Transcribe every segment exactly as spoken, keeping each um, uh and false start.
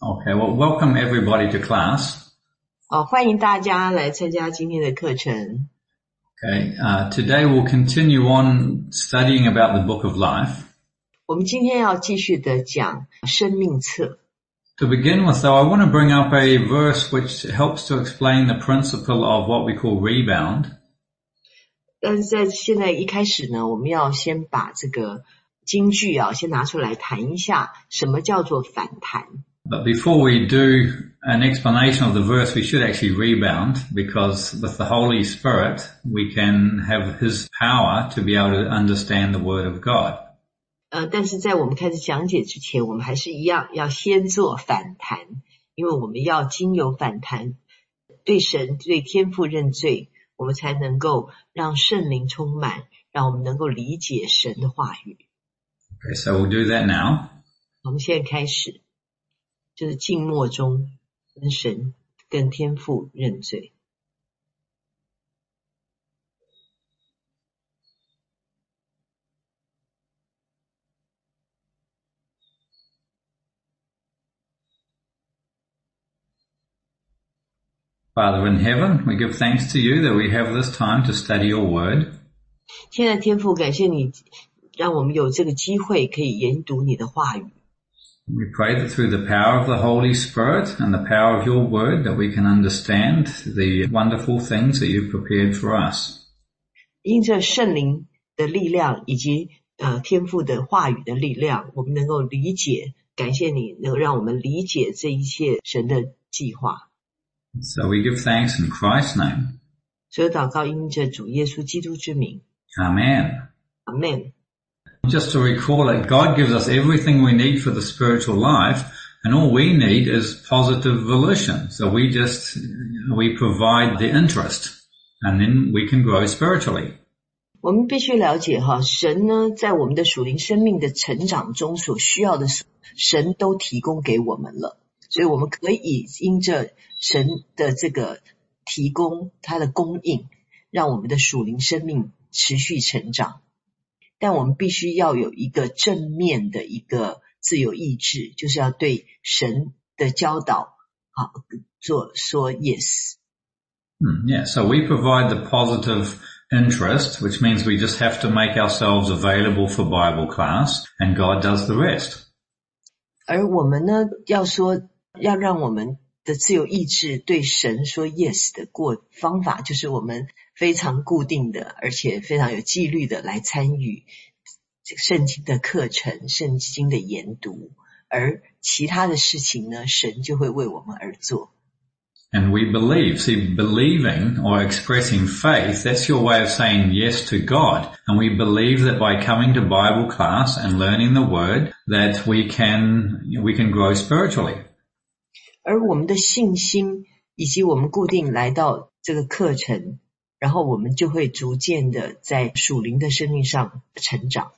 Okay, well, welcome everybody to class. 好，欢迎大家来参加今天的课程。 Okay, uh, today we'll continue on studying about the Book of Life. 我们今天要继续的讲生命册。 To begin with, though, I want to bring up a verse which helps to explain the principle of what we call rebound. 但是在现在一开始呢，我们要先把这个金句啊，先拿出来谈一下，什么叫做反弹。 But before we do an explanation of the verse, we should actually rebound, because with the Holy Spirit, we can have His power to be able to understand the Word of God. 呃，但是在我们开始讲解之前，我们还是一样要先做反弹，因为我们要经由反弹，对神、对天父认罪，我们才能够让圣灵充满，让我们能够理解神的话语。 Okay, so we'll do that now. 我们现在开始。就是静默中跟神跟天父认罪。 Father in heaven, we give thanks to you that we have this time to study your word. 现在天父，感谢你让我们有这个机会可以研读你的话语。 We pray that through the power of the Holy Spirit and the power of your word that we can understand the wonderful things that you've prepared for us. 因着圣灵的力量以及呃天父的话语的力量，我们能够理解，感谢你能够让我们理解这一切神的计划。 So we give thanks in Christ's name. 所以祷告因着主耶稣基督之名。 Amen. Amen. Just to recall that God gives us everything we need for the spiritual life, and all we need is positive volition. So we just, we provide the interest, and then we can grow spiritually. 我们必须了解哈，神呢在我们的属灵生命的成长中所需要的，神都提供给我们了，所以我们可以因着神的这个提供，他的供应，让我们的属灵生命持续成长。但我们必须要有一个正面的一个自由意志，就是要对神的教导好做说 yes。 Hmm, yeah, so we provide the positive interest, which means we just have to make ourselves available for Bible class, and God does the rest. 而我们呢，要说要让我们的自由意志对神说 yes 的过方法，就是我们非常固定的而且非常有纪律的来参与圣经的课程，圣经的研读，而其他的事情呢，神就会为我们而做。 And we believe. See, believing or expressing faith, that's your way of saying yes to God. And we believe that by coming to Bible class and learning the Word, that we can, we can grow spiritually. 而我们的信心以及我们固定来到这个课程，然后我们就会逐渐的在属灵的生命上成长。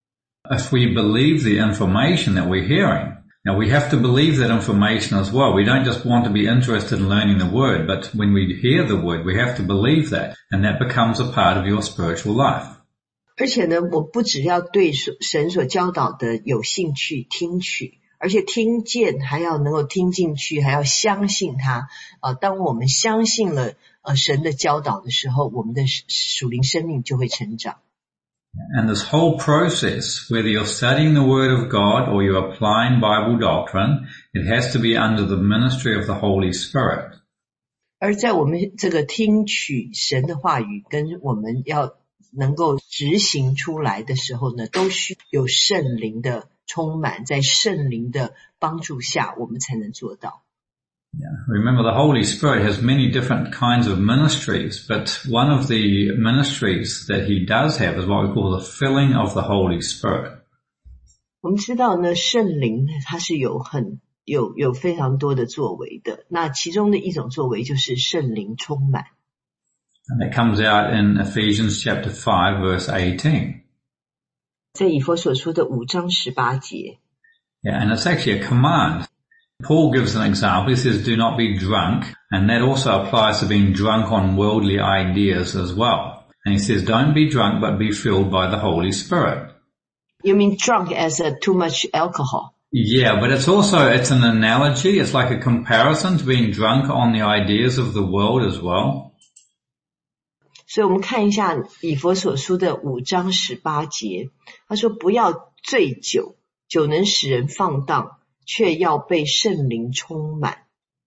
If we believe the information that we're hearing, now we have to believe that information as well. We don't just want to be interested in learning the Word, but when we hear the Word, we have to believe that, and that becomes a part of your spiritual life. 而且呢，我不只要对神所教导的有兴趣听取，而且听见还要能够听进去，还要相信他。呃，当我们相信了呃神的教导的时候，我们的属灵生命就会成长。 And this whole process, whether you're studying the Word of God or you're applying Bible doctrine, it has to be under the ministry of the Holy Spirit. 而在我们这个听取神的话语跟我们要能够执行出来的时候呢，都需有圣灵的充满，在圣灵的帮助下，我们才能做到。 Yeah. Remember, the Holy Spirit has many different kinds of ministries, but one of the ministries that he does have is what we call the filling of the Holy Spirit. 我们知道呢，圣灵它是有很有有非常多的作为的，那其中的一种作为就是圣灵充满。 And that comes out in Ephesians chapter five, verse eighteen. 在以弗所书的五章十八节。 Yeah, and it's actually a command. Paul gives an example. He says, do not be drunk. And that also applies to being drunk on worldly ideas as well. And he says, don't be drunk, but be filled by the Holy Spirit. You mean drunk as a too much alcohol? Yeah, but it's also, it's an analogy. It's like a comparison to being drunk on the ideas of the world as well. 所以我们看一下以弗所书的五章十八节，他说不要醉酒，酒能使人放荡，却要被圣灵充满。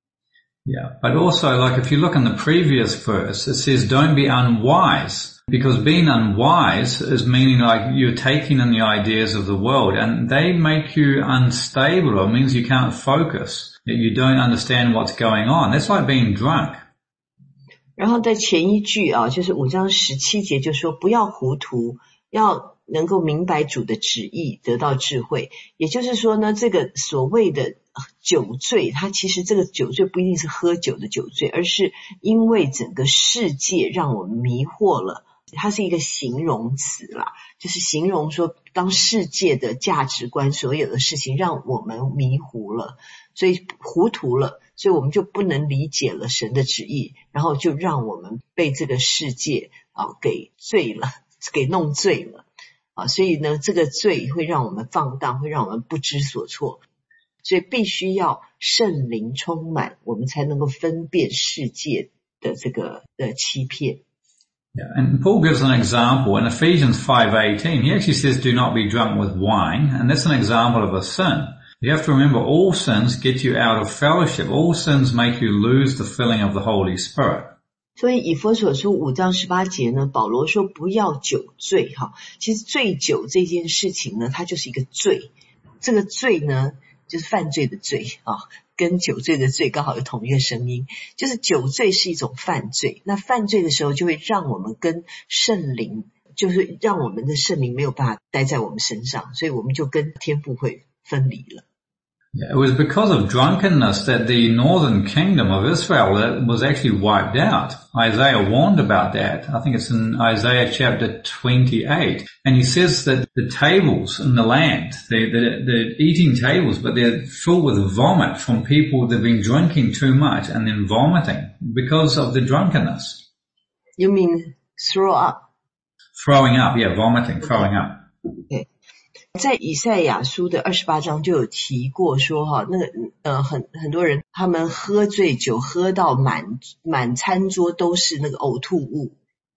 Yeah, but also, like, if you look in the previous verse, it says, don't be unwise, because being unwise is meaning like you're taking in the ideas of the world, and they make you unstable, or it means you can't focus, that you don't understand what's going on. That's like being drunk. 然后在前一句啊，就是五章十七节就说不要糊涂，要能够明白主的旨意，得到智慧。也就是说呢，这个所谓的酒醉，它其实这个酒醉不一定是喝酒的酒醉，而是因为整个世界让我们迷惑了。它是一个形容词啦，就是形容说当世界的价值观所有的事情让我们迷糊了，所以糊涂了，所以我们就不能理解了神的旨意，然后就让我们被这个世界啊给醉了，给弄醉了啊，所以呢这个罪会让我们放荡，会让我们不知所措，所以必须要圣灵充满，我们才能够分辨世界的这个的欺骗。 Yeah, and Paul gives an example in Ephesians five eighteen. He actually says, do not be drunk with wine, and that's an example of a sin. You have to remember all sins get you out of fellowship. All sins make you lose the filling of the Holy Spirit. 所以以弗所书五章十八节呢，保罗说不要酒醉哈。其实醉酒这件事情呢，它就是一个罪。这个罪呢，就是犯罪的罪啊，跟酒醉的罪刚好有同一个声音。就是酒醉是一种犯罪，那犯罪的时候就会让我们跟圣灵，就是让我们的圣灵没有办法待在我们身上，所以我们就跟天父会分离了。 Yeah, it was because of drunkenness that the northern kingdom of Israel was actually wiped out. Isaiah warned about that. I think it's in Isaiah chapter twenty-eight. And he says that the tables in the land, they're, they're, they're eating tables, but they're filled with vomit from people that have been drinking too much and then vomiting because of the drunkenness. You mean throw up? Throwing up, yeah, vomiting, throwing up. Okay. 在以赛亚书的二十八章就有提过说哈，那个呃很很多人他们喝醉酒喝到满满餐桌都是那个呕吐物。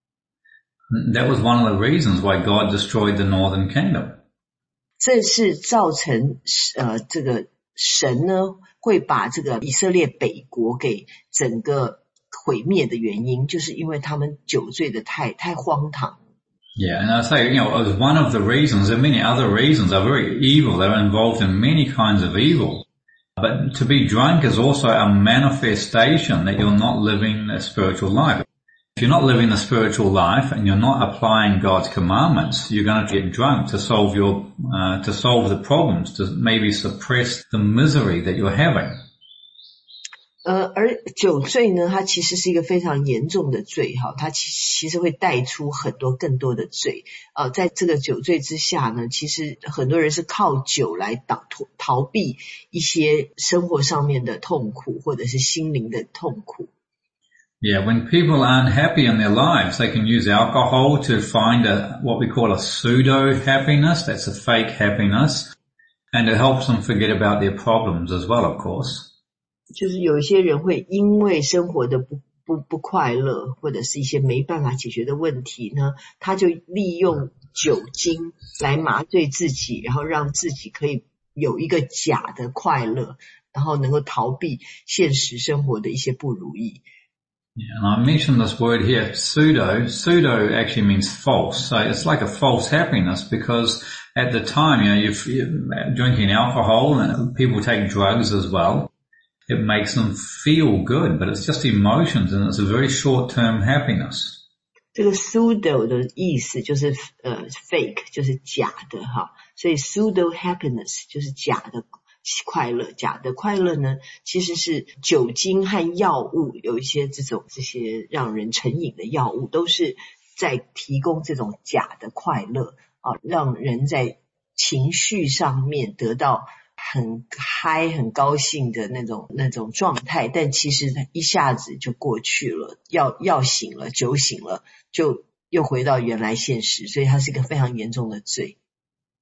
That was one of the reasons why God destroyed the northern kingdom. 这是造成呃这个神呢会把这个以色列北国给整个毁灭的原因，就是因为他们酒醉的太太荒唐。 Yeah, and I say, you know, it was one of the reasons. There are many other reasons are very evil. They're involved in many kinds of evil. But to be drunk is also a manifestation that you're not living a spiritual life. If you're not living the spiritual life and you're not applying God's commandments, you're going to get drunk to solve your, uh, to solve the problems, to maybe suppress the misery that you're having. 呃，而酒醉呢，它其实是一个非常严重的罪哈，它其其实会带出很多更多的罪。呃，在这个酒醉之下呢，其实很多人是靠酒来逃逃避一些生活上面的痛苦，或者是心灵的痛苦。 Yeah, when people aren't happy in their lives, they can use alcohol to find a, what we call a pseudo happiness. That's a fake happiness. And it helps them forget about their problems as well, of course. 就是有一些人会因为生活的不不不快乐，或者是一些没办法解决的问题呢，他就利用酒精来麻醉自己，然后让自己可以有一个假的快乐，然后能够逃避现实生活的一些不如意。 Yeah, and I mentioned this word here, pseudo. Pseudo actually means false. So it's like a false happiness because at the time, you know, you're, you're drinking alcohol and people take drugs as well. It makes them feel good, but it's just emotions and it's a very short-term happiness. 这个 pseudo 的意思就是呃 fake 就是假的哈，所以 pseudo happiness 就是假的快乐。假的快乐呢，其实是酒精和药物，有一些这种这些让人成瘾的药物，都是在提供这种假的快乐啊，让人在情绪上面得到很嗨很高兴的那种那种状态，但其实一下子就过去了，药药醒了，酒醒了，就又回到原来现实，所以它是一个非常严重的罪。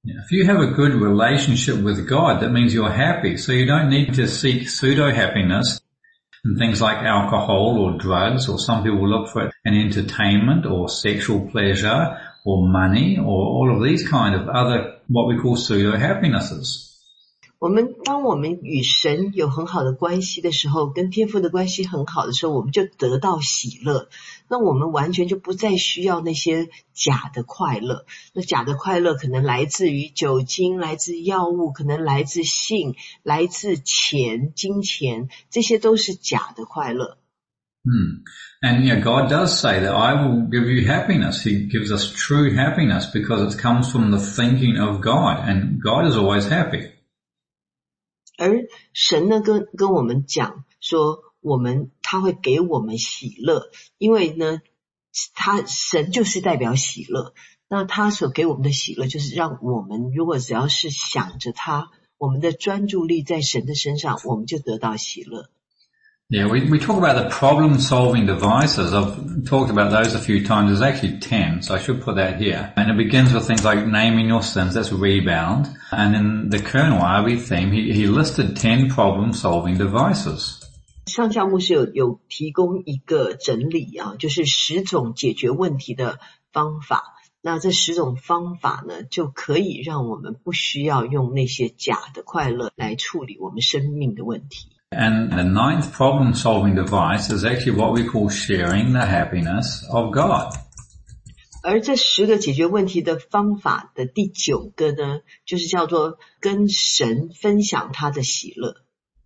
If you have a good relationship with God, that means you're happy. So you don't need to seek pseudo-happiness in things like alcohol or drugs, or some people look for it in entertainment or sexual pleasure or money or all of these kind of other what we call pseudo-happinesses. 我们当我们与神有很好的关系的时候，跟天父的关系很好的时候，我们就得到喜乐。那我们完全就不再需要那些假的快乐。那假的快乐可能来自于酒精，来自药物，可能来自性，来自钱、金钱，这些都是假的快乐。 Hmm. And yeah, God does say that I will give you happiness. He gives us true happiness because it comes from the thinking of God, and God is always happy. 而神呢跟跟我们讲说，我们他会给我们喜乐，因为呢他神就是代表喜乐，那他所给我们的喜乐就是让我们如果只要是想着他，我们的专注力在神的身上，我们就得到喜乐。 Yeah, we, we talk about the problem-solving devices. I've talked about those a few times. There's actually ten, so I should put that here. And it begins with things like naming your sins, that's rebound. And in the Colonel R B theme, he, he listed ten problem-solving devices. 上下牧师有有提供一个整理啊，就是十种解决问题的方法。那这十种方法呢，就可以让我们不需要用那些假的快乐来处理我们生命的问题。 And the ninth problem-solving device is actually what we call sharing the happiness of God. 而这十个解决问题的方法的第九个呢，就是叫做跟神分享他的喜乐。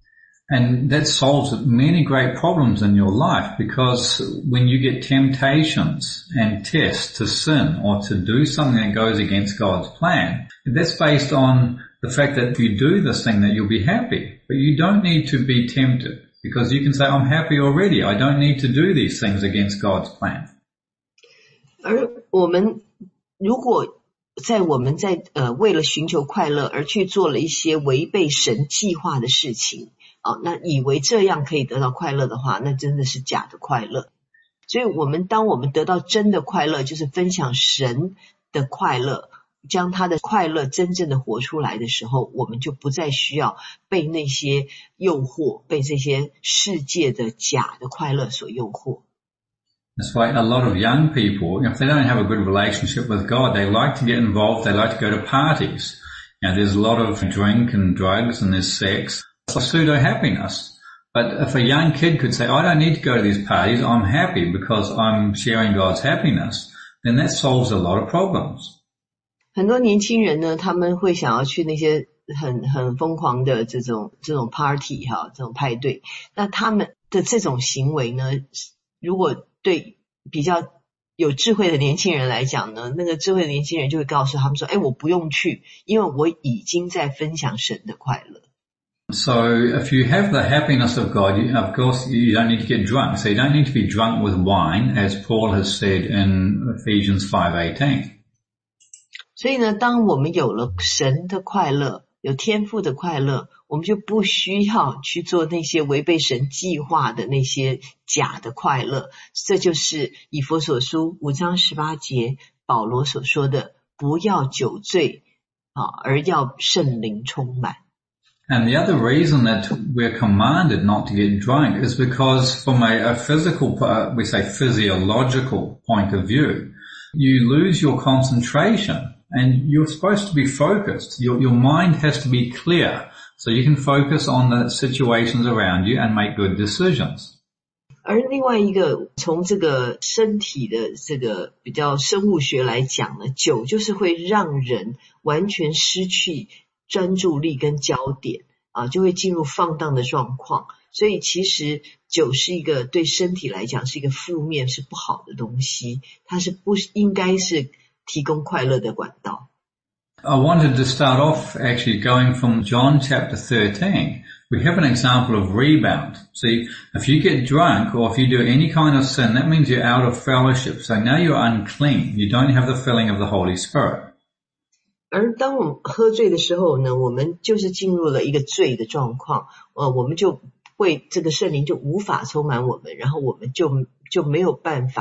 And that solves many great problems in your life, because when you get temptations and tests to sin or to do something that goes against God's plan, that's based on the fact that if you do this thing that you'll be happy. But you don't need to be tempted, because you can say, I'm happy already. I don't need to do these things against God's plan. 而我们如果在我们在呃为了寻求快乐而去做了一些违背神计划的事情，哦，那以为这样可以得到快乐的话，那真的是假的快乐。所以我们当我们得到真的快乐，就是分享神的快乐，将他的快乐真正的活出来的时候，我们就不再需要被那些诱惑，被这些世界的假的快乐所诱惑。 That's why a lot of young people, if they don't have a good relationship with God, they like to get involved, they like to go to parties. You know, there's a lot of drink and drugs and there's sex. It's pseudo-happiness. But if a young kid could say, I don't need to go to these parties, I'm happy because I'm sharing God's happiness, then that solves a lot of problems. 很多年轻人呢，他们会想要去那些很很疯狂的这种这种 party 哈，这种派对。那他们的这种行为呢，如果对比较有智慧的年轻人来讲呢，那个智慧的年轻人就会告诉他们说，哎，我不用去，因为我已经在分享神的快乐。 So if you have the happiness of God, you, of course you don't need to get drunk. So you don't need to be drunk with wine, as Paul has said in Ephesians five eighteen. 所以呢，当我们有了神的快乐，有天父的快乐，我们就不需要去做那些违背神计划的那些假的快乐。这就是以弗所书五章十八节保罗所说的，不要酒醉啊，而要圣灵充满。 And the other reason that we're commanded not to get drunk is because from a, a physical, uh, we say physiological point of view, you lose your concentration and you're supposed to be focused. Your, your mind has to be clear so you can focus on the situations around you and make good decisions. 而另外一个从这个身体的这个比较生物学来讲呢，酒就是会让人完全失去专注力跟焦点啊，就会进入放荡的状况。所以其实酒是一个对身体来讲是一个负面是不好的东西，它是不应该是提供快乐的管道。 I wanted to start off actually going from John chapter thirteen. We have an example of rebound. See, if you get drunk or if you do any kind of sin, that means you're out of fellowship. So now you're unclean. You don't have the filling of the Holy Spirit. 而当我们喝醉的时候呢，我们就是进入了一个醉的状况，呃，我们就会这个圣灵就无法充满我们，然后我们就就没有办法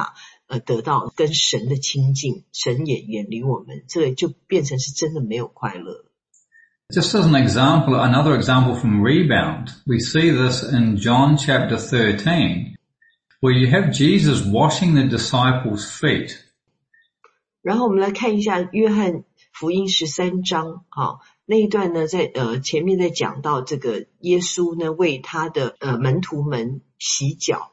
呃得到跟神的亲近，神也远离我们，这个就变成是真的没有快乐。 Just as an example, another example from Rebound, we see this in John chapter thirteen, where you have Jesus washing the disciples' feet. 然后我们来看一下约翰福音十三章啊，那一段呢，在呃前面在讲到这个耶稣呢为他的呃门徒们洗脚。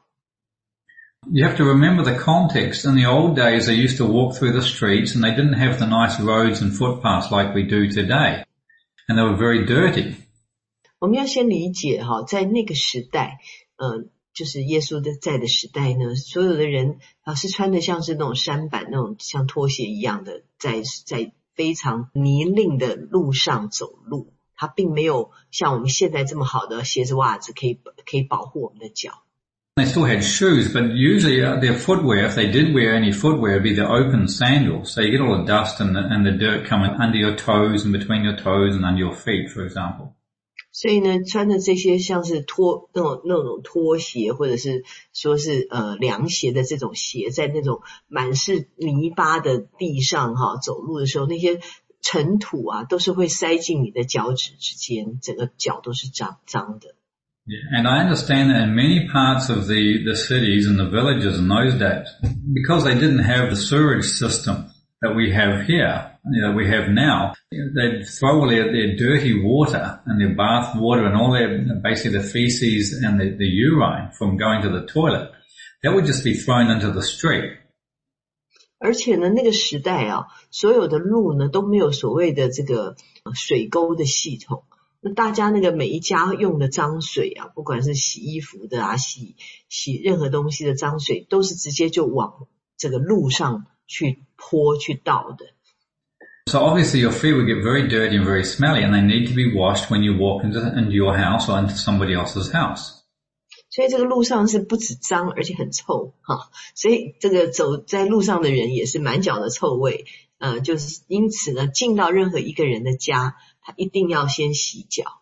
You have to remember the context. In the old days, they used to walk through the streets and they didn't have the nice roads and footpaths like we do today. And they were very dirty. 我们要先理解哈，在那个时代，呃，就是耶稣的在的时代呢，所有的人啊是穿的像是那种山板那种像拖鞋一样的，在在非常泥泞的路上走路，他并没有像我们现在这么好的鞋子袜子可以可以保护我们的脚。 They still had shoes, but usually their footwear, if they did wear any footwear, would be the open sandals. So you get all the dust and the, and the dirt coming under your toes and between your toes and under your feet, for example. 所以呢，穿的这些像是拖那种那种拖鞋，或者是说是呃凉鞋的这种鞋，在那种满是泥巴的地上哈走路的时候，那些尘土啊都是会塞进你的脚趾之间，整个脚都是脏脏的。 Yeah, and I understand that in many parts of the, the cities and the villages in those days, because they didn't have the sewage system that we have here, you know, we have now, they'd throw all their, their dirty water and their bath water and all their, basically the feces and the, the urine from going to the toilet, that would just be thrown into the street. 而且呢，那个时代啊，所有的路呢都没有所谓的这个水沟的系统。那大家那个每一家用的脏水啊，不管是洗衣服的啊，洗洗任何东西的脏水，都是直接就往这个路上去泼去倒的。 So obviously your feet would get very dirty and very smelly, and they need to be washed when you walk into, into your house or into somebody else's house. 所以这个路上是不止脏，而且很臭哈。所以这个走在路上的人也是满脚的臭味。呃，就是因此呢，进到任何一个人的家，他一定要先洗脚。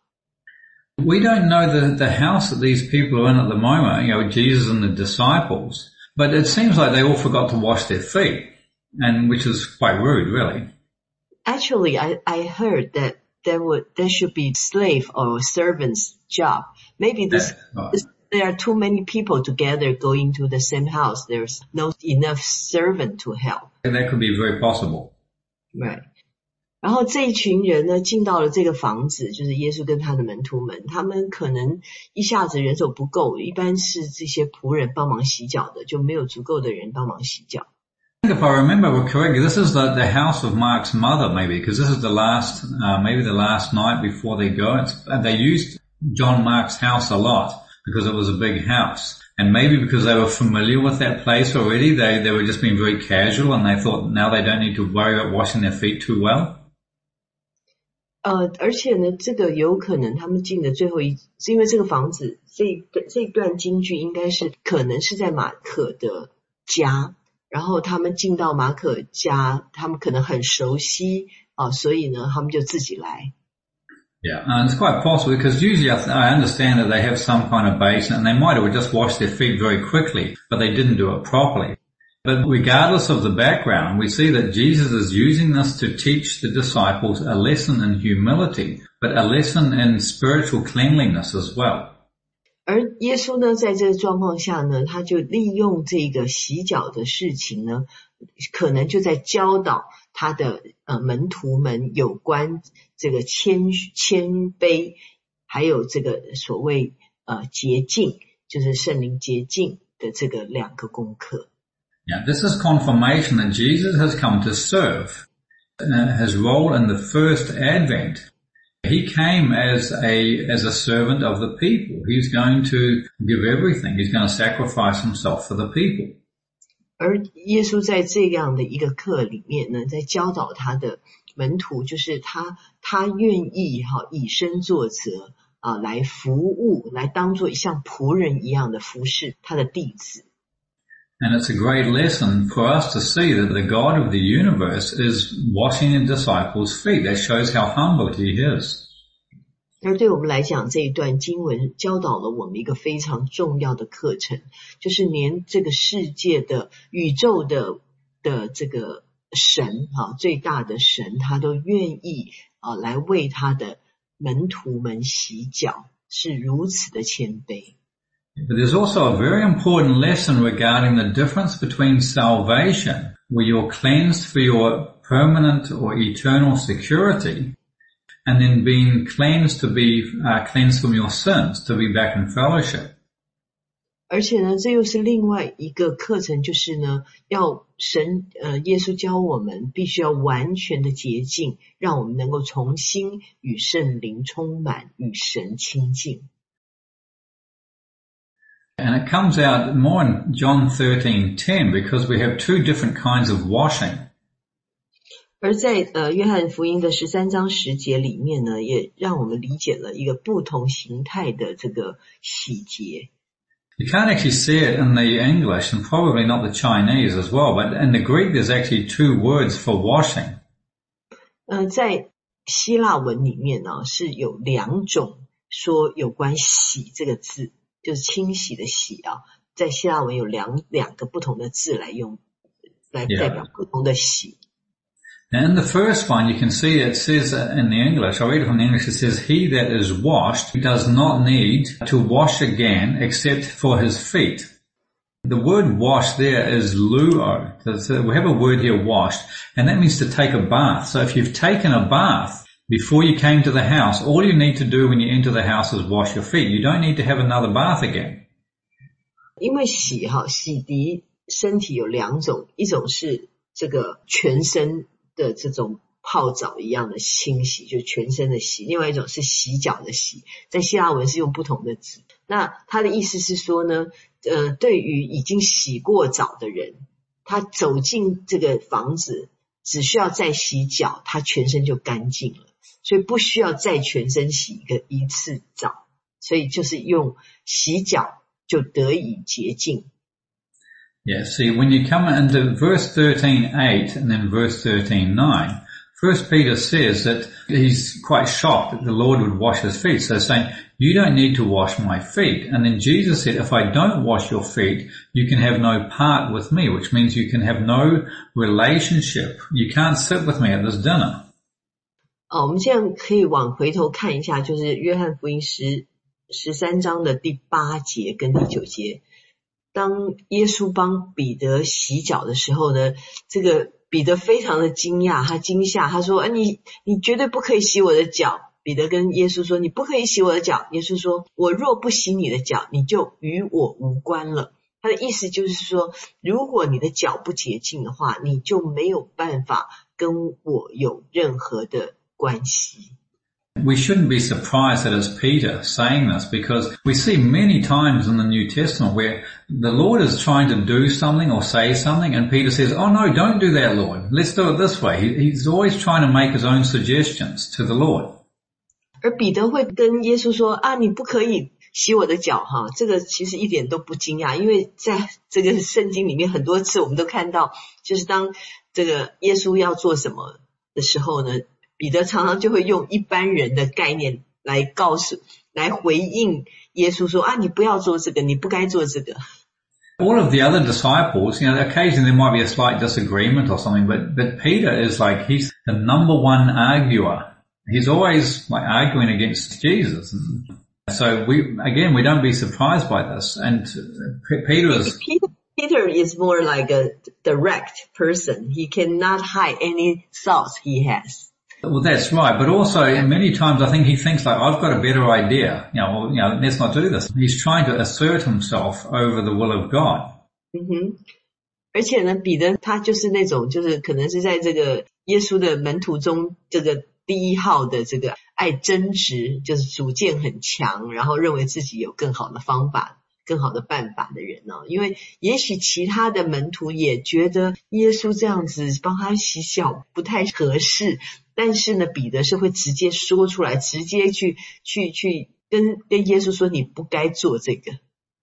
We don't know the, the house that these people are in at the moment, you know, Jesus and the disciples, but it seems like they all forgot to wash their feet, and which is quite rude, really. Actually, I, I heard that there would there should be slave or servant's job. Maybe this, right. this there are too many people together going to the same house. There's not enough servant to help. And that could be very possible. Right. 然后这一群人呢，进到了这个房子，就是耶稣跟他的门徒们，他们可能一下子人手不够，一般是这些仆人帮忙洗脚的，就没有足够的人帮忙洗脚。 If I remember correctly, this is the, the house of Mark's mother, maybe, because this is the last, uh, maybe the last night before they go. It's, they used John Mark's house a lot because it was a big house. And maybe because they were familiar with that place already, they, they were just being very casual and they thought now they don't need to worry about washing their feet too well. 呃，而且呢，这个有可能他们进的最后一，是因为这个房子，这这段金句应该是可能是在马可的家，然后他们进到马可家，他们可能很熟悉啊、呃，所以呢，他们就自己来。 Yeah, and it's quite possible because usually I, I understand that they have some kind of basin and they might have just washed their feet very quickly, but they didn't do it properly. But regardless of the background, we see that Jesus is using this to teach the disciples a lesson in humility, but a lesson in spiritual cleanliness as well. 而耶稣呢，在这个状况下呢，他就利用这个洗脚的事情呢，可能就在教导他的呃门徒们有关这个谦谦卑，还有这个所谓呃洁净，就是圣灵洁净的这个两个功课。 Yeah, this is confirmation that Jesus has come to serve. Uh, his role in the first advent, he came as a as a servant of the people. He's going to give everything. He's going to sacrifice himself for the people. 而耶稣在这样的一个课里面呢，在教导他的门徒，就是他他愿意哈以身作则啊，来服务，来当作像仆人一样的服侍他的弟子。 And it's a great lesson for us to see that the God of the universe is washing the disciples' feet. That shows how humble he is. 而对我们来讲，这一段经文教导了我们一个非常重要的课程，就是连这个世界的宇宙的的这个神啊，最大的神，他都愿意啊来为他的门徒们洗脚，是如此的谦卑。 But there's also a very important lesson regarding the difference between salvation, where you're cleansed for your permanent or eternal security, and then being cleansed to be uh, cleansed from your sins, to be back in fellowship. 而且呢，这又是另外一个课程，就是呢，要神呃耶稣教我们必须要完全的洁净，让我们能够重新与圣灵充满，与神亲近。 And it comes out more in John thirteen ten because we have two different kinds of washing. 而在呃约翰福音的十三章十节里面呢，也让我们理解了一个不同形态的这个洗洁。 You can't actually see it in the English and probably not the Chinese as well, but in the Greek there's actually two words for washing. 呃，在希腊文里面呢，是有两种说有关洗这个字，就是清洗的洗啊，在希腊文有两两个不同的字来用，来代表不同的洗。 Now in the first one you can see it says in the English, I read it from the English, it says, he that is washed does not need to wash again except for his feet. The word wash there is luo. So we have a word here, washed, and that means to take a bath. So if you've taken a bath before you came to the house, all you need to do when you enter the house is wash your feet. You don't need to have another bath again. 因为洗哈洗涤身体有两种，一种是这个全身的这种泡澡一样的清洗，就全身的洗，另外一种是洗脚的洗，在希腊文是用不同的字。那他的意思是说呢，呃，对于已经洗过澡的人，他走进这个房子只需要再洗脚，他全身就干净了，所以不需要再全身洗一个一次澡，所以就是用洗脚就得以洁净。 Yeah, see, when you come into verse thirteen eight and then verse thirteen nine, First Peter says that he's quite shocked that the Lord would wash his feet. So saying, you don't need to wash my feet. And then Jesus said, if I don't wash your feet, you can have no part with me, which means you can have no relationship. You can't sit with me at this dinner. 哦，我们现在可以往回头看一下，就是约翰福音十十三章的第八节跟第九节。当耶稣帮彼得洗脚的时候呢，这个彼得非常的惊讶，他惊吓，他说：“啊，你你绝对不可以洗我的脚。”彼得跟耶稣说：“你不可以洗我的脚。”耶稣说：“我若不洗你的脚，你就与我无关了。”他的意思就是说，如果你的脚不洁净的话，你就没有办法跟我有任何的关系。 We shouldn't be surprised that it's Peter saying this, because we see many times in the New Testament where the Lord is trying to do something or say something and Peter says, oh no, don't do that, Lord. Let's do it this way. He's always trying to make his own suggestions to the Lord. 而彼得会跟耶稣说啊，你不可以洗我的脚哈，这个其实一点都不惊讶，因为在这个圣经里面很多次我们都看到，就是当这个耶稣要做什么的时候呢，彼得常常就会用一般人的概念来告诉来回应耶稣说啊，你不要做这个，你不该做这个。 All of the other disciples, you know, occasionally there might be a slight disagreement or something, but, but Peter is like, he's the number one arguer. He's always like arguing against Jesus. So we, again, we don't be surprised by this. And Peter is... Peter, Peter is more like a direct person. He cannot hide any thoughts he has. Well, that's right. But also, many times I think he thinks like, I've got a better idea. You know, well, you know, let's not do this. He's trying to assert himself over the will of God. 嗯哼，而且呢，彼得他就是那种，就是可能是在这个耶稣的门徒中，这个第一号的这个爱争执，就是主见很强，然后认为自己有更好的方法、更好的办法的人哦。因为也许其他的门徒也觉得耶稣这样子帮他洗脚不太合适。但是呢，彼得是会直接说出来，直接去去去跟跟耶稣说你不该做这个。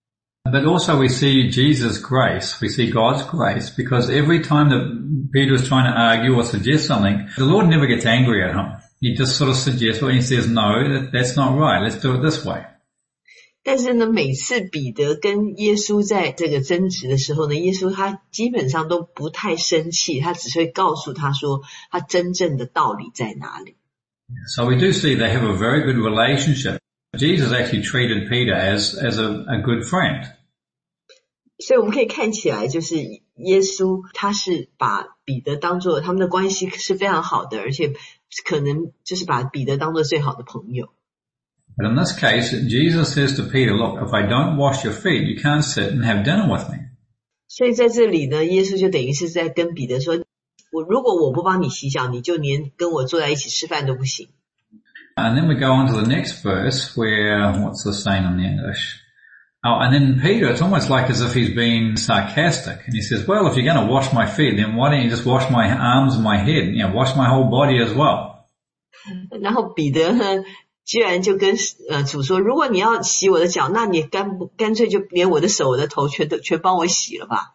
But also we see Jesus' grace, we see God's grace, because every time that Peter is trying to argue or suggest something, the Lord never gets angry at him. he just sort of suggests, well, he says, no, that, that's not right. Let's do it this way. 但是呢，每次彼得跟耶稣在这个争执的时候呢，耶稣他基本上都不太生气，他只是会告诉他说他真正的道理在哪里。 So we do see they have a very good relationship. Jesus actually treated Peter as, as a, a good friend. 所以我们可以看起来就是耶稣他是把彼得当作他们的关系是非常好的，而且可能就是把彼得当作最好的朋友。 But in this case, Jesus says to Peter, look, if I don't wash your feet, you can't sit and have dinner with me. 所以在这里呢，耶稣就等于是在跟彼得说，我如果我不帮你洗脚，你就连跟我坐在一起吃饭都不行。 And then we go on to the next verse where, what's the saying in English? Oh, and then Peter, it's almost like as if he's being sarcastic. And he says, well, if you're going to wash my feet, then why don't you just wash my arms and my head? You know, wash my whole body as well. 然后彼得呢，居然就跟呃主说，如果你要洗我的脚，那你干不干脆就连我的手、我的头全都全帮我洗了吧。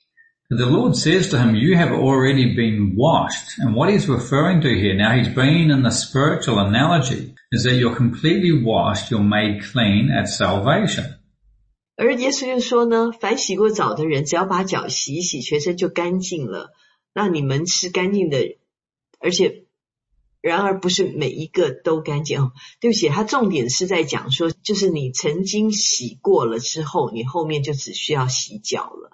The Lord says to him, you have already been washed. And what he's referring to here, now he's bringing in the spiritual analogy, is that you're completely washed, you're made clean at salvation. 而耶稣就说呢，凡洗过澡的人，只要把脚洗一洗，全身就干净了。那你们是干净的，而且然而不是每一个都干净哦。对不起，他重点是在讲说，就是你曾经洗过了之后，你后面就只需要洗脚了。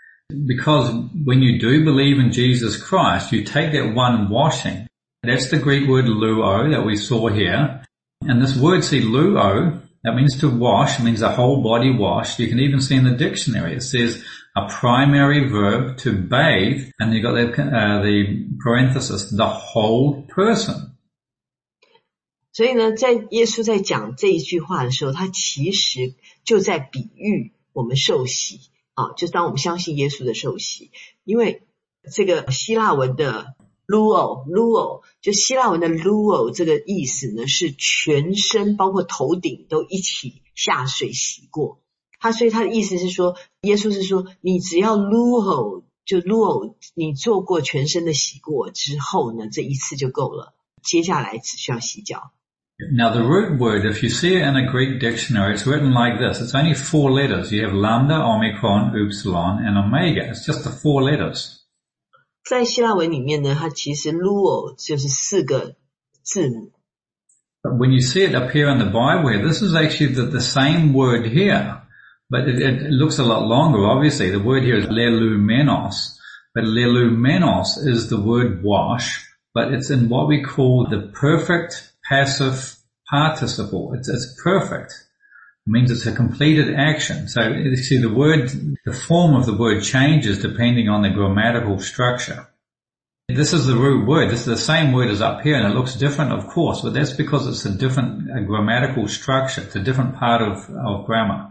Because when you do believe in Jesus Christ, you take that one washing. That's the Greek word luo that we saw here. And this word, see, luo, that means to wash, means the whole body wash. You can even see in the dictionary, it says a primary verb to bathe, and you've got the, uh, the parenthesis, the whole person. 所以呢，在耶稣在讲这一句话的时候，他其实就在比喻我们受洗啊，就当我们相信耶稣的受洗。因为这个希腊文的 luo luo 就希腊文的 luo 这个意思呢，是全身包括头顶都一起下水洗过。他所以他的意思是说，耶稣是说，你只要 luo 就 luo 你做过全身的洗过之后呢，这一次就够了，接下来只需要洗脚。 Now the root word, if you see it in a Greek dictionary, it's written like this. It's only four letters. You have lambda, omicron, upsilon, and omega. It's just the four letters. 在希腊文里面呢，它其实 luo 就是四个字母。 But when you see it appear in the Bible here, this is actually the, the same word here. But it, it looks a lot longer, obviously. The word here is lelumenos. But lelumenos is the word wash, but it's in what we call the perfect passive participle. It's, it's perfect. It means it's a completed action. So you see the word, the form of the word changes depending on the grammatical structure. This is the root word. This is the same word as up here, and it looks different, of course, but that's because it's a different a grammatical structure. It's a different part of, of grammar.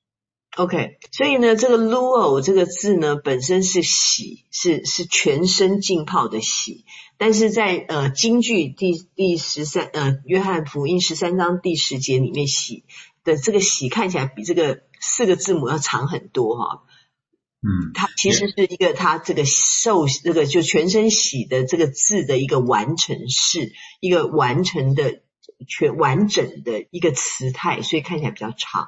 OK， 所以呢，这个 luo 这个字呢，本身是洗，是是全身浸泡的洗，但是在呃经句第第十三呃约翰福音十三章第十节里面洗的这个洗看起来比这个四个字母要长很多哈。 嗯， 它其实是一个它这个受这个就全身洗的这个字的一个完成式，一个完成的全完整的一个词态，所以看起来比较长。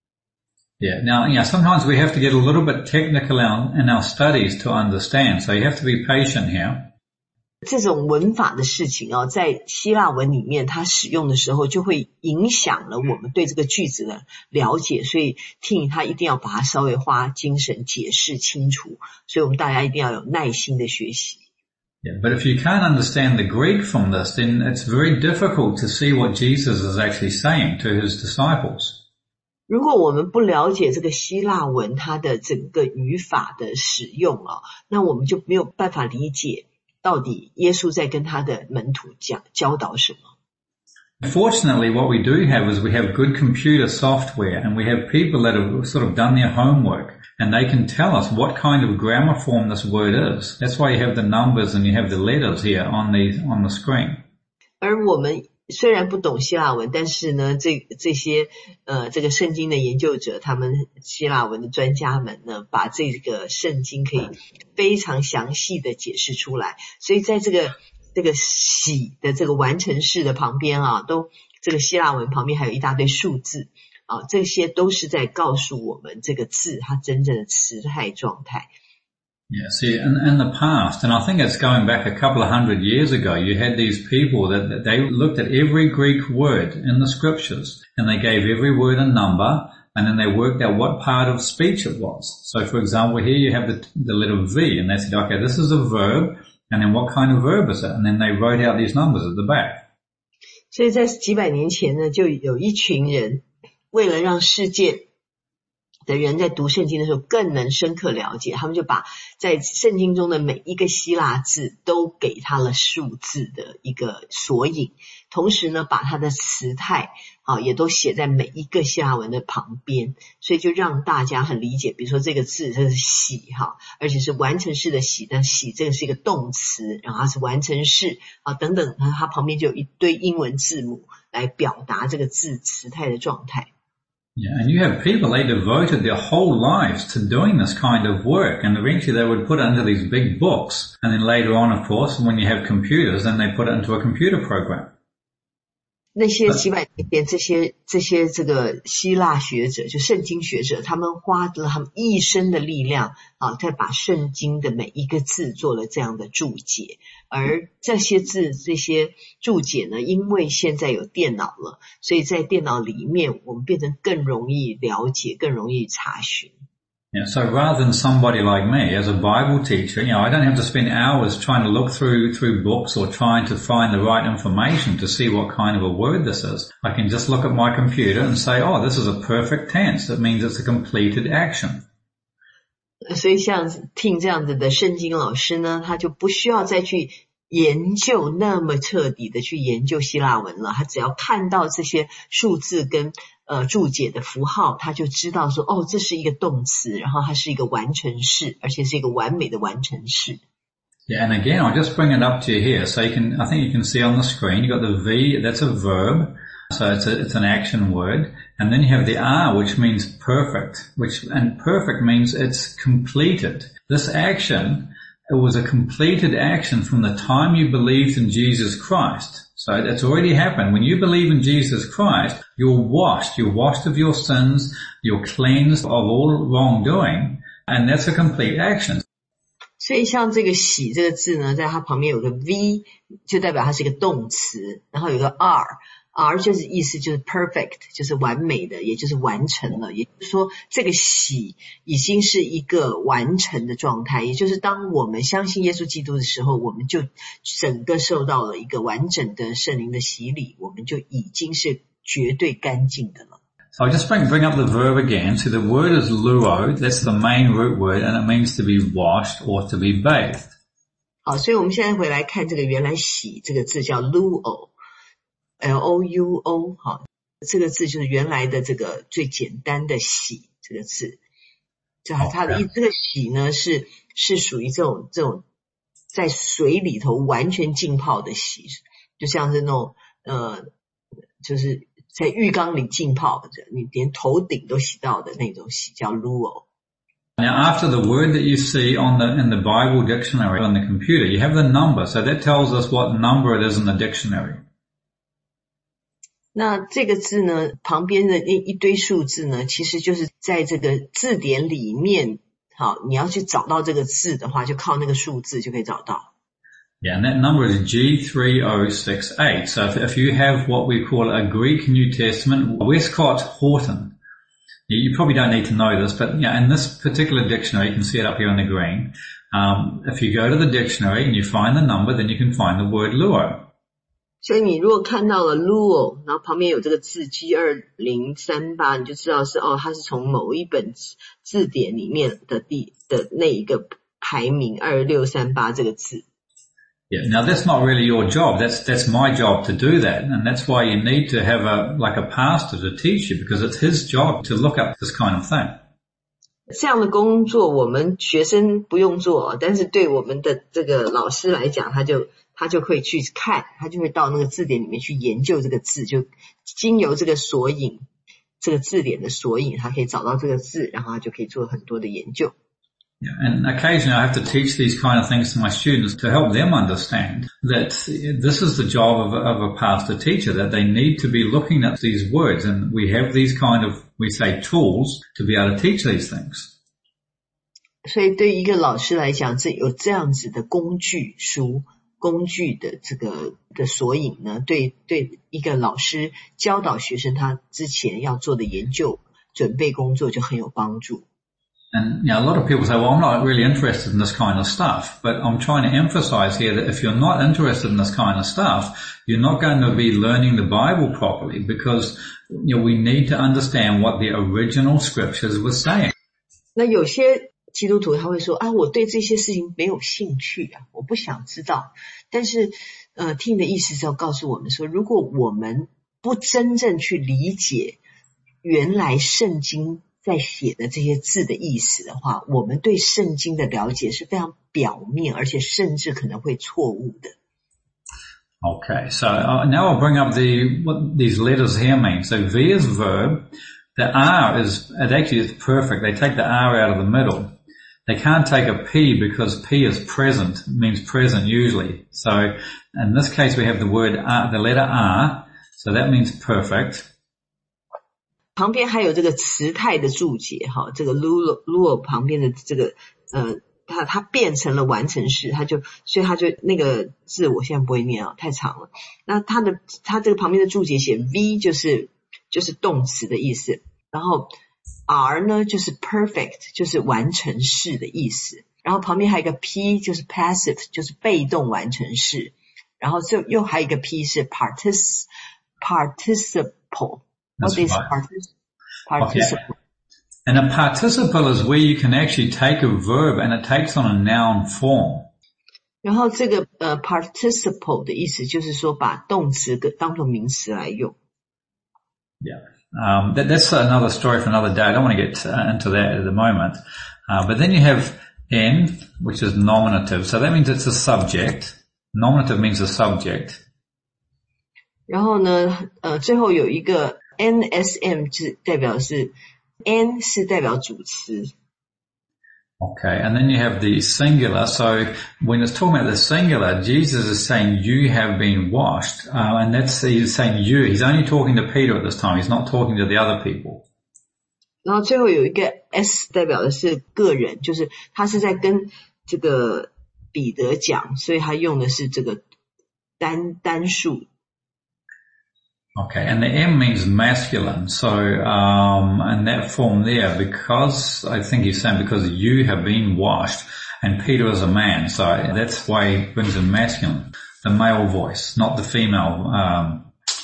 Yeah. Now, yeah, sometimes we have to get a little bit technical in our studies to understand, so you have to be patient here. 这种文法的事情哦，在希腊文里面它使用的时候就会影响了我们对这个句子的了解，所以听他一定要把它稍微花精神解释清楚，所以我们大家一定要有耐心的学习。 Yeah, but if you can't understand the Greek from this, then it's very difficult to see what Jesus is actually saying to his disciples. 如果我们不了解这个希腊文它的整个语法的使用啊，那我们就没有办法理解到底耶稣在跟他的门徒讲教导什么。 Fortunately, what we do have is we have good computer software, and we have people that have sort of done their homework, and they can tell us what kind of grammar form this word is. That's why you have the numbers and you have the letters here on the on the screen. 而我们虽然不懂希腊文，但是呢，这这些呃这个圣经的研究者，他们希腊文的专家们呢，把这个圣经可以非常详细的解释出来。所以在这个这个喜的这个完成式的旁边啊，都这个希腊文旁边还有一大堆数字啊，这些都是在告诉我们这个字它真正的词态状态。 Yeah, see, in, in the past, and I think it's going back a couple of hundred years ago, you had these people that, that they looked at every Greek word in the scriptures, and they gave every word a number, and then they worked out what part of speech it was. So, for example, here you have the, the letter V, and they said, okay, this is a verb, and then what kind of verb is it? And then they wrote out these numbers at the back. 所以在几百年前呢，就有一群人为了让世界的人在读圣经的时候更能深刻了解，他们就把在圣经中的每一个希腊字都给它了数字的一个索引，同时呢把它的词态啊也都写在每一个希腊文的旁边，所以就让大家很理解，比如说这个字这是喜哈，而且是完成式的喜，但喜这个是一个动词，然后它是完成式啊等等，它旁边就有一堆英文字母来表达这个字词态的状态。 Yeah, and you have people, they devoted their whole lives to doing this kind of work, and eventually they would put it into these big books, and then later on, of course, when you have computers, then they put it into a computer program. 那些几百年前这些这些这个希腊学者，就圣经学者，他们花了他们一生的力量啊，在把圣经的每一个字做了这样的注解。而这些字这些注解呢，因为现在有电脑了，所以在电脑里面我们变成更容易了解，更容易查询。 Yeah, so rather than somebody like me as a Bible teacher, you know, I don't have to spend hours trying to look through through books or trying to find the right information to see what kind of a word this is. I can just look at my computer and say, oh, this is a perfect tense. That means it's a completed action. 所以像听这样子的圣经老师呢，他就不需要再去研究那么彻底的去研究希腊文了，他只要看到这些数字跟呃注解的符号，他就知道说哦，这是一个动词，然后它是一个完成式，而且是一个完美的完成式。 Yeah, and again, I'll just bring it up to you here. So you can, I think you can see on the screen, you've got the V, that's a verb. So it's a, it's an action word. And then you have the R, which means perfect, which, and perfect means it's completed. This action, it was a completed action from the time you believed in Jesus Christ. So that's already happened. When you believe in Jesus Christ, you're washed. You're washed of your sins. You're cleansed of all wrongdoing. And that's a complete action. 所以像这个喜这个字呢，在它旁边有个 V， 就代表它是一个动词，然后有个 R。R 就是意思就是 perfect， 就是完美的，也就是完成了，也就是说这个喜已经是一个完成的状态，也就是当我们相信耶稣基督的时候，我们就整个受到了一个完整的圣灵的洗礼，我们就已经是绝对干净的了。 So I'll just bring, bring up the verb again. So the word is luo, that's the main root word, and it means to be washed or to be bathed. 好，所以我们现在回来看这个原来喜这个字叫 luo。L O U O 好，这个字就是原来的这个最简单的洗这个字，就它它的意这个洗呢是是属于这种这种在水里头完全浸泡的洗，就像是那种呃就是在浴缸里浸泡的，你连头顶都洗到的那种洗叫 luo。 Now after the word that you see on the in the Bible dictionary on the computer, you have the number, so that tells us what number it is in the dictionary. 那这个字呢，旁边的那一堆数字呢，其实就是在这个字典里面，好，你要去找到这个字的话，就靠那个数字就可以找到。 Yeah, and that number is G three oh six eight. So if, if you have what we call a Greek New Testament, Westcott Houghton, you, you probably don't need to know this, but yeah, in this particular dictionary, you can see it up here on the green. Um, if you go to the dictionary and you find the number, then you can find the word luo. 所以你如果看到了 luo， 然后旁边有这个字 G二零三八， 你就知道是哦，它是从某一本字典里面的第的那一个排名二六三八这个字。 Yeah, now that's not really your job. That's that's my job to do that, and that's why you need to have a like a pastor to teach you, because it's his job to look up this kind of thing. 这样的工作我们学生不用做，但是对我们的这个老师来讲，他就他就会去看，他就会到那个字典里面去研究这个字，就经由这个索引，这个字典的索引，他可以找到这个字，然后他就可以做很多的研究。 Yeah, and occasionally I have to teach these kind of things to my students to help them understand that this is the job of a, of a pastor teacher, that they need to be looking at these words, and we have these kind of, we say, tools to be able to teach these things. 所以对一个老师来讲，这有这样子的工具书，工具的这个的索引呢，对对一个老师教导学生他之前要做的研究准备工作就很有帮助。 And you know, a lot of people say, well, I'm not really interested in this kind of stuff. But I'm trying to emphasize here that if you're not interested in this kind of stuff, you're not going to be learning the Bible properly, because you know, we need to understand what the original scriptures were saying. 那有些基督徒他会说啊，我对这些事情没有兴趣啊，我不想知道。但是呃，听的意思是要告诉我们说，如果我们不真正去理解原来圣经在写的这些字的意思的话，我们对圣经的了解是非常表面，而且甚至可能会错误的。 Okay, so uh, now I'll bring up the what these letters here mean. So V is verb. The R is, it actually is perfect. They take the R out of the middle. They can't take a P because P is present, means present usually. So in this case we have the word R, the letter R, so that means perfect. 旁边还有这个词态的注解哈，这个 luo luo 旁边的这个呃，它它变成了完成式，它就所以它就那个字我现在不会念啊，太长了。那它的它这个旁边的注解写 V 就是就是动词的意思，然后 R 呢就是 perfect 就是完成式的意思，然后旁边还有一个 P 就是 passive 就是被动完成式，然后就又还有一个 P 是 partic participle。What is partic participle? Okay. And a participle is where you can actually take a verb and it takes on a noun form. 然后这个呃 participle 的意思就是说把动词当作名词来用。 Yeah. Um, that, that's another story for another day. I don't want to get uh, into that at the moment. Uh, but then you have N, which is nominative. So that means it's a subject. Nominative means a subject. 然后呢，呃，最后有一个 N S M 是代表是 N 是代表主词。 Okay, and then you have the singular. So when it's talking about the singular, Jesus is saying you have been washed, uh, and that's he's saying you. He's only talking to Peter at this time. He's not talking to the other people. 然后最后有一个 S 代表的是个人，就是他是在跟这个彼得讲，所以他用的是这个单单数。 Okay, and the M means masculine. So, um, and that form there, because I think he's saying because you have been washed, and Peter is a man, so that's why he brings in masculine, the male voice, not the female. Um,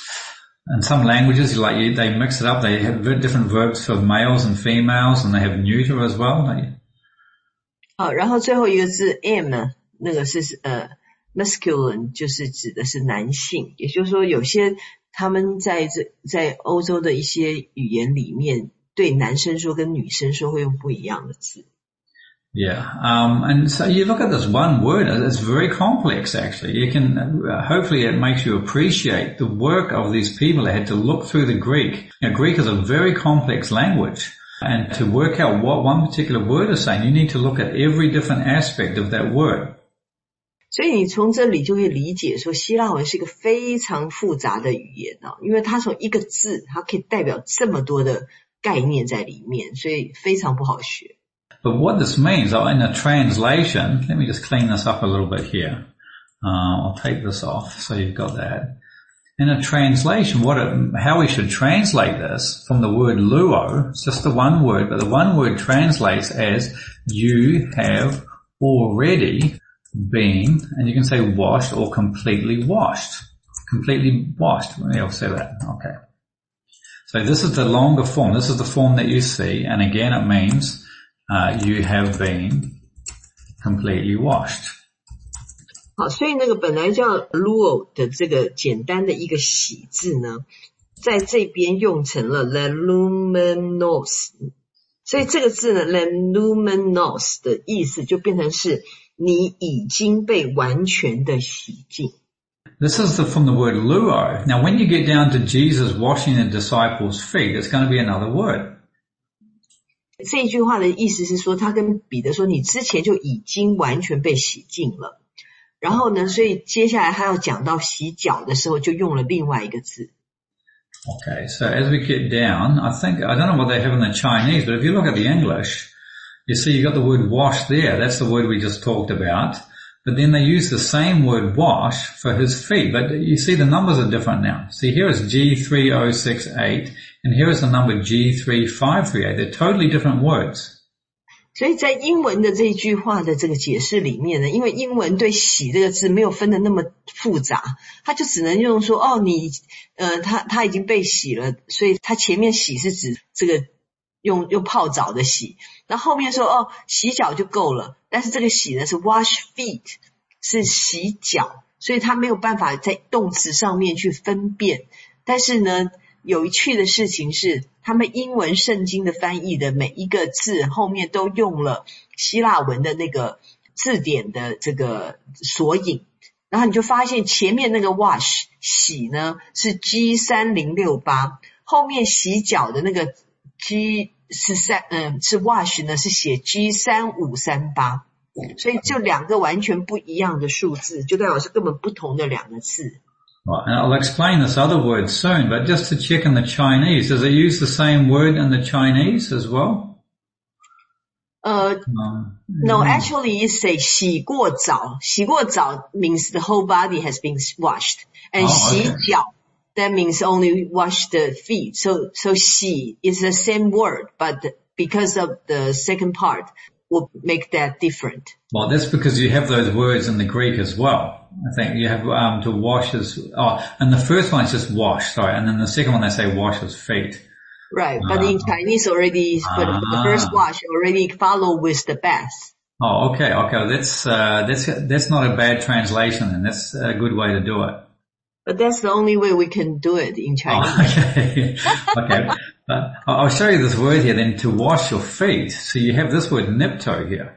in some languages, like they mix it up. They have different verbs for males and females, and they have neuter as well. They... 好，然后最后一个字 M 呢，那个是呃 masculine， 就是指的是男性，也就是说有些。他们在这在欧洲的一些语言里面，对男生说跟女生说会用不一样的字。 Yeah, um, and so you look at this one word, it's very complex actually. You can, uh, hopefully it makes you appreciate the work of these people that had to look through the Greek. Now Greek is a very complex language, and to work out what one particular word is saying, you need to look at every different aspect of that word. 所以你从这里就会理解说希腊文是一个非常复杂的语言啊，因为它从一个字它可以代表这么多的概念在里面，所以非常不好学。 But what this means, in a translation, let me just clean this up a little bit here. Uh, I'll take this off so you've got that. In a translation, what it, how we should translate this from the word luo, it's just the one word, but the one word translates as you have already been, and you can say washed or completely washed. Completely washed. I'll say that. Okay. So this is the longer form. This is the form that you see, and again it means uh, you have been completely washed. 好，所以那个本来叫 luo 的这个简单的一个洗字呢，在这边用成了 lelumenos， 所以这个字呢 lelumenos 的意思就变成是你已经被完全的洗净。 This is the, from the word luo. Now when you get down to Jesus washing the disciples' feet, it's going to be another word. 这一句话的意思是说，他跟彼得说，你之前就已经完全被洗净了。然后呢，所以接下来他要讲到洗脚的时候，就用了另外一个字。 Okay, so as we get down, I think, I don't know what they have in the Chinese, but if you look at the English, you see you got the word wash there. That's the word we just talked about. But then they use the same word wash for his feet. But you see the numbers are different now. See, here is G three oh six eight, and here is the number G three five three eight. They're totally different words. 所以在英文的这一句话的这个解释里面呢，因为英文对洗这个字没有分得那么复杂，他就只能用说哦你呃他他已经被洗了，所以他前面洗是指这个用用泡澡的洗，然后后面说哦洗脚就够了，但是这个洗呢是 wash feet 是洗脚，所以他没有办法在动词上面去分辨。但是呢有趣的事情是，他们英文圣经的翻译的每一个字后面都用了希腊文的那个字典的这个索引，然后你就发现前面那个 wash 洗呢是 G 三零六八， 后面洗脚的那个 G 是三嗯是 wash 呢是写 G 三五三八， 所以就两个完全不一样的数字，就代表是根本不同的两个字。 Right, and I'll explain this other word soon, but just to check in the Chinese, does it use the same word in the Chinese as well? Uh, no, no actually it says 洗过澡. 洗过澡 means the whole body has been washed. And 洗脚 that means only wash the feet. So, so 洗 is the same word, but because of the second part, will make that different. Well, that's because you have those words in the Greek as well. I think you have um, to wash as, oh, and the first one is just wash, sorry, and then the second one they say wash his feet. Right, but uh, in Chinese already, but uh, the first wash already follow with the bath. Oh, okay, okay, that's, uh, that's, that's not a bad translation, and that's a good way to do it. But that's the only way we can do it in Chinese. Oh, okay, okay. Uh, I'll show you this word here then, to wash your feet. So you have this word nipto here.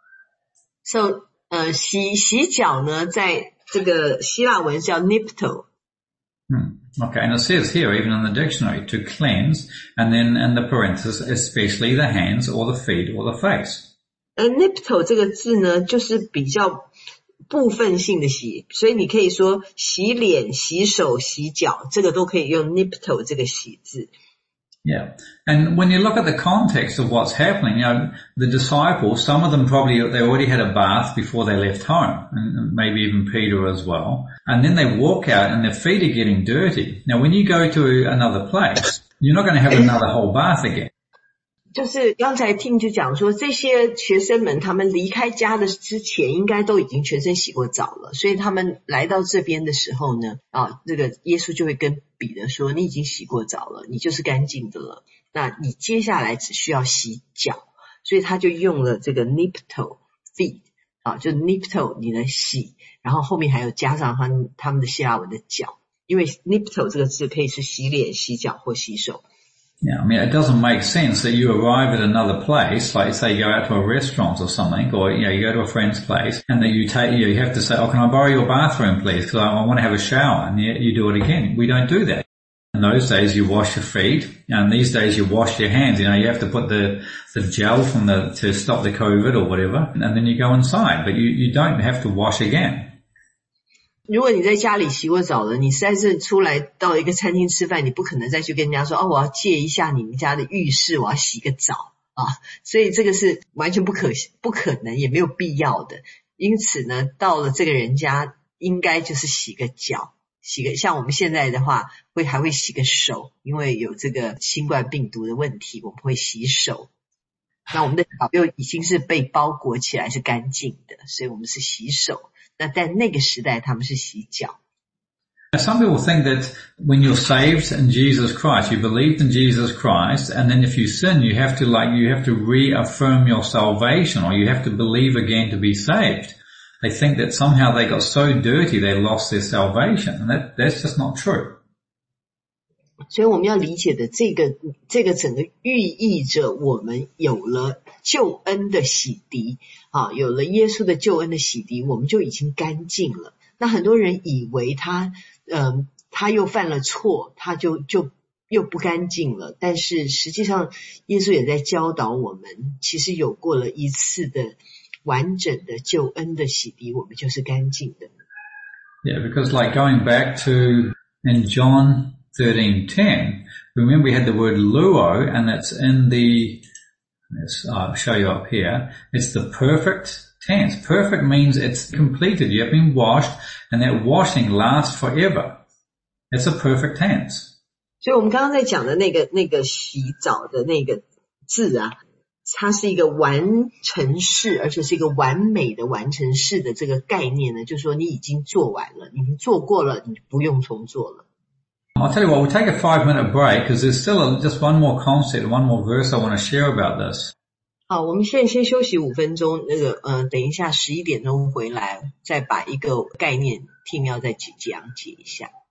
So, 呃，洗洗脚呢，在这个希腊文叫 nipto. Hmm. Okay, and it says here, even in the dictionary, to cleanse, and then in the parenthesis, especially the hands or the feet or the face. 而 nipto 这个字呢，就是比较部分性的洗，所以你可以说洗脸、洗手、洗脚，这个都可以用 nipto 这个洗字。 Yeah. And when you look at the context of what's happening, you know, the disciples, some of them probably, they already had a bath before they left home, and maybe even Peter as well. And then they walk out and their feet are getting dirty. Now, when you go to another place, you're not going to have another whole bath again. 就是刚才听就讲说，这些学生们他们离开家的之前应该都已经全身洗过澡了，所以他们来到这边的时候呢，啊，这个耶稣就会跟彼得说，你已经洗过澡了，你就是干净的了，那你接下来只需要洗脚，所以他就用了这个 nipto feet 啊，就 nipto 你的洗，然后后面还有加上他们他们的希腊文的脚，因为 nipto 这个字可以是洗脸、洗脚或洗手。 Yeah, I mean, it doesn't make sense that you arrive at another place, like say you go out to a restaurant or something, or, you know, you go to a friend's place, and that you take, you, know, you have to say, oh, can I borrow your bathroom, please? Because I, I want to have a shower, and you, you do it again. We don't do that. In those days, you wash your feet, and these days you wash your hands. You know, you have to put the, the gel from the, to stop the COVID or whatever, and then you go inside, but you, you don't have to wash again. 如果你在家里洗过澡了，你实在是出来到一个餐厅吃饭，你不可能再去跟人家说哦，我要借一下你们家的浴室，我要洗个澡啊，所以这个是完全不可不可能也没有必要的。因此呢，到了这个人家应该就是洗个脚，洗个像我们现在的话会还会洗个手，因为有这个新冠病毒的问题，我们会洗手。那我们的脚又已经是被包裹起来是干净的，所以我们是洗手。那在那个时代他们是洗脚。 Some people think that when you're saved in Jesus Christ, you believed in Jesus Christ, and then if you sin, you have to like, you have to reaffirm your salvation, or you have to believe again to be saved. They think that somehow they got so dirty they lost their salvation, and that, that's just not true. 所以我们要理解的这个这个整个寓意着我们有了救恩的洗涤啊，有了耶稣的救恩的洗涤，我们就已经干净了。那很多人以为他嗯他又犯了错，他就就又不干净了，但是实际上耶稣也在教导我们，其实有过了一次的完整的救恩的洗涤，我们就是干净的。 Yeah, because like going back to in John thirteen ten, remember we had the word luo, and that's in the, let's uh, show you up here, it's the perfect tense. Perfect means it's completed. You have been washed, and that washing lasts forever. It's a perfect tense. 所以我们刚刚在讲的那个那个洗澡的那个字啊，它是一个完成式，而且是一个完美的完成式的这个概念呢，就是说你已经做完了，你已经做过了，你不用重做了。 I'll tell you what, we'll take a five minute break because there's still a, just one more concept, one more verse I want to share about this. 好，我们现在先休息五分钟，那个呃，等一下十一点钟回来，再把一个概念Tim要再讲解一下。